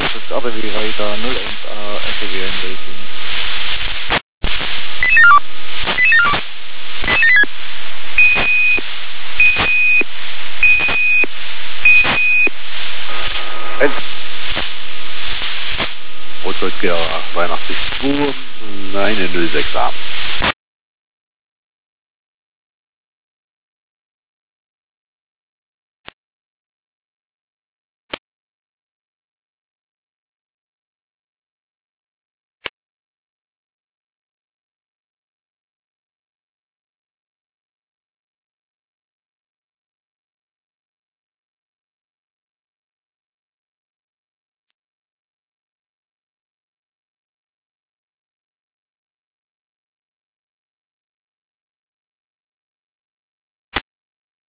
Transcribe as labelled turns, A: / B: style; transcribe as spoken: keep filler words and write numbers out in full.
A: Das ist A B W Radar null eins A S W N Racing.
B: Rotgold G A zweiundachtzig zwei, eine null sechs A.